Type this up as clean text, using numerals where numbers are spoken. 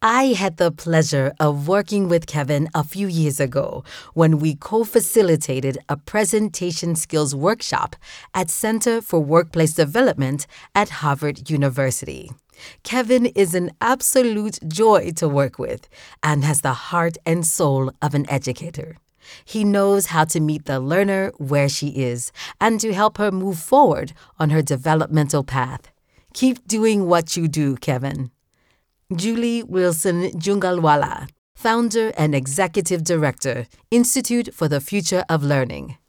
I had the pleasure of working with Kevin a few years ago when we co-facilitated a presentation skills workshop at Center for Workplace Development at Harvard University. Kevin is an absolute joy to work with and has the heart and soul of an educator. He knows how to meet the learner where she is and to help her move forward on her developmental path. Keep doing what you do, Kevin. Julie Wilson Jungalwala, Founder and Executive Director, Institute for the Future of Learning.